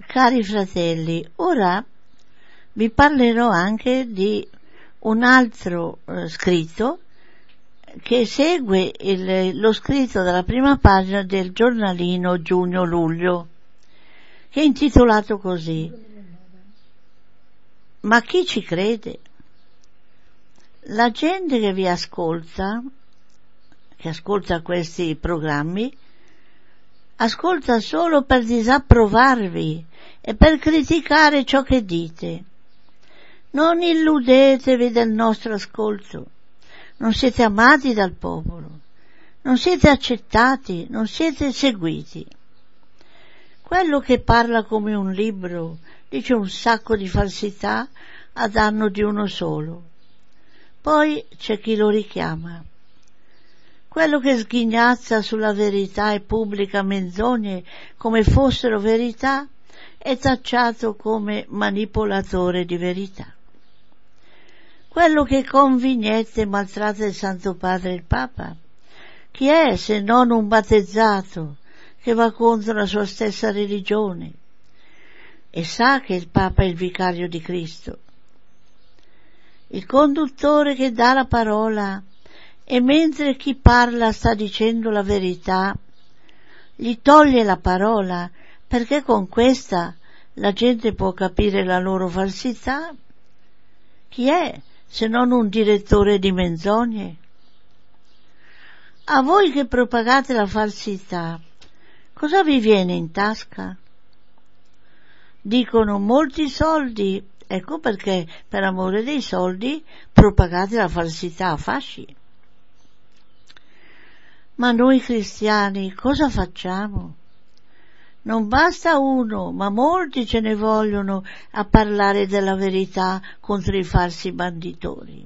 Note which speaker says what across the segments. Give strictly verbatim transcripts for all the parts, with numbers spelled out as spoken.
Speaker 1: Cari fratelli, ora vi parlerò anche di un altro eh, scritto che segue il, lo scritto della prima pagina del giornalino Giugno-Luglio, che è intitolato così: Ma chi ci crede? La gente che vi ascolta, che ascolta questi programmi, ascolta solo per disapprovarvi e per criticare ciò che dite. Non illudetevi del nostro ascolto. Non siete amati dal popolo, non siete accettati, non siete seguiti. Quello che parla come un libro dice un sacco di falsità a danno di uno solo. Poi c'è chi lo richiama. Quello che sghignazza sulla verità e pubblica menzogne come fossero verità è tacciato come manipolatore di verità. Quello che con vignette maltratta il Santo Padre e il Papa, chi è se non un battezzato che va contro la sua stessa religione e sa che il Papa è il vicario di Cristo? Il conduttore che dà la parola e mentre chi parla sta dicendo la verità, gli toglie la parola perché con questa la gente può capire la loro falsità? Chi è se non un direttore di menzogne? A voi che propagate la falsità, cosa vi viene in tasca? Dicono molti soldi, ecco perché per amore dei soldi propagate la falsità a fasci. Ma noi cristiani cosa facciamo? Non basta uno, ma molti ce ne vogliono a parlare della verità contro i falsi banditori.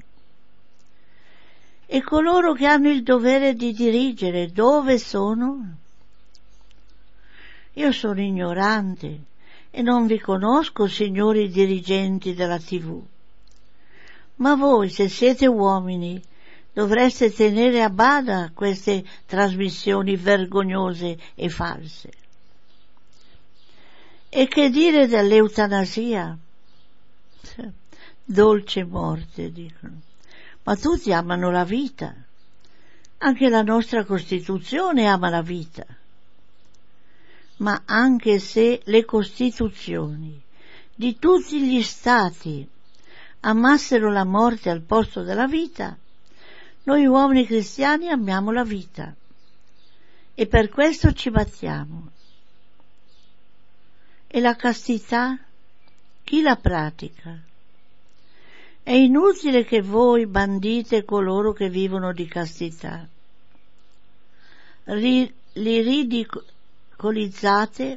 Speaker 1: E coloro che hanno il dovere di dirigere, dove sono? Io sono ignorante e non vi conosco, signori dirigenti della tivù. Ma voi, se siete uomini, dovreste tenere a bada queste trasmissioni vergognose e false. E che dire dell'eutanasia? Dolce morte, dicono. Ma tutti amano la vita. Anche la nostra Costituzione ama la vita. Ma anche se le Costituzioni di tutti gli Stati amassero la morte al posto della vita, noi uomini cristiani amiamo la vita e per questo ci battiamo. E la castità? Chi la pratica? È inutile che voi bandite coloro che vivono di castità. Ri, li ridicolizzate.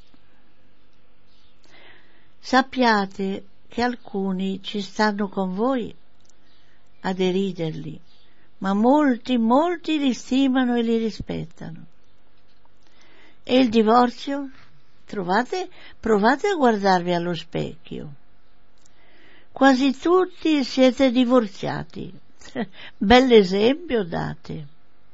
Speaker 1: Sappiate che alcuni ci stanno con voi a deriderli, ma molti, molti li stimano e li rispettano. E il divorzio? Trovate, provate a guardarvi allo specchio. Quasi tutti siete divorziati. Bell'esempio date.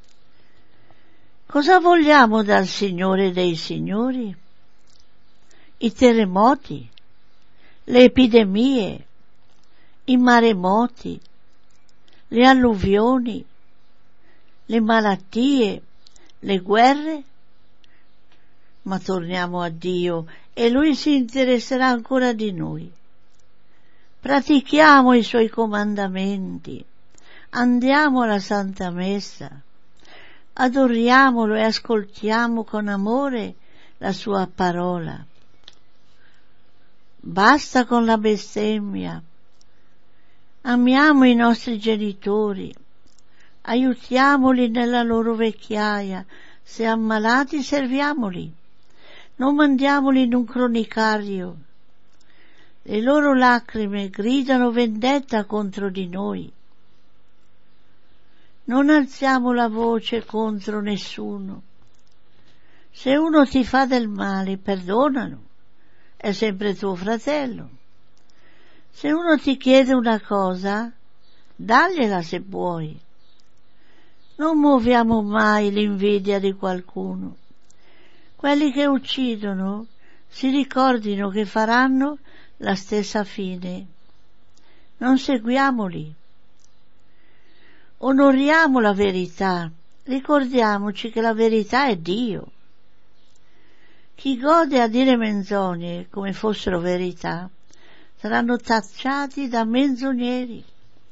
Speaker 1: Cosa vogliamo dal Signore dei Signori? I terremoti, le epidemie, i maremoti, le alluvioni, le malattie, le guerre? Ma torniamo a Dio e Lui si interesserà ancora di noi. Pratichiamo i Suoi comandamenti, andiamo alla Santa Messa, adoriamolo e ascoltiamo con amore la Sua parola. Basta con la bestemmia. Amiamo i nostri genitori, aiutiamoli nella loro vecchiaia, se ammalati serviamoli. Non mandiamoli in un cronicario. Le loro lacrime gridano vendetta contro di noi. Non alziamo la voce contro nessuno. Se uno ti fa del male, perdonalo, è sempre tuo fratello. Se uno ti chiede una cosa, dagliela se puoi. Non muoviamo mai l'invidia di qualcuno. Quelli che uccidono si ricordino che faranno la stessa fine. Non seguiamoli. Onoriamo la verità, ricordiamoci che la verità è Dio. Chi gode a dire menzogne come fossero verità saranno tacciati da menzogneri.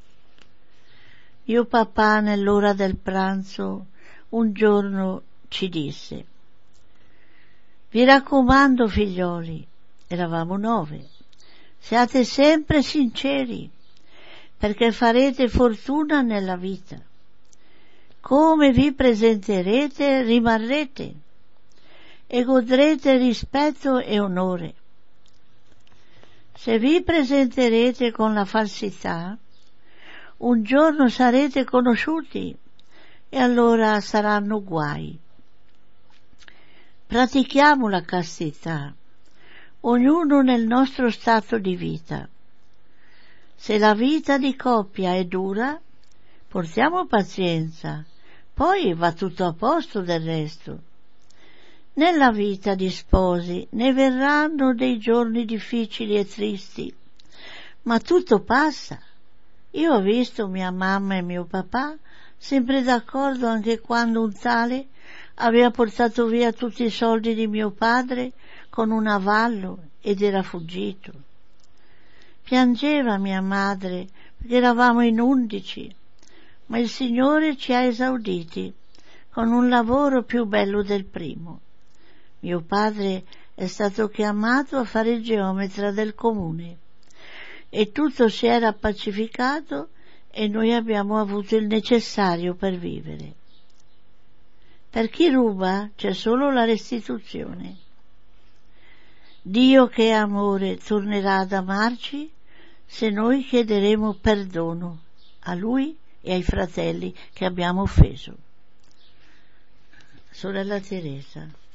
Speaker 1: Mio papà nell'ora del pranzo un giorno ci disse: vi raccomando, figlioli, eravamo nove, siate sempre sinceri, perché farete fortuna nella vita. Come vi presenterete rimarrete e godrete rispetto e onore. Se vi presenterete con la falsità, un giorno sarete conosciuti e allora saranno guai. Pratichiamo la castità, ognuno nel nostro stato di vita. Se la vita di coppia è dura, portiamo pazienza, poi va tutto a posto del resto. Nella vita di sposi ne verranno dei giorni difficili e tristi, ma tutto passa. Io ho visto mia mamma e mio papà sempre d'accordo anche quando un tale aveva portato via tutti i soldi di mio padre con un avallo ed era fuggito. Piangeva mia madre perché eravamo in undici, ma il Signore ci ha esauditi con un lavoro più bello del primo. Mio padre è stato chiamato a fare il geometra del comune e tutto si era pacificato e noi abbiamo avuto il necessario per vivere. Per chi ruba c'è solo la restituzione. Dio, che è amore, tornerà ad amarci se noi chiederemo perdono a Lui e ai fratelli che abbiamo offeso. Sorella Teresa.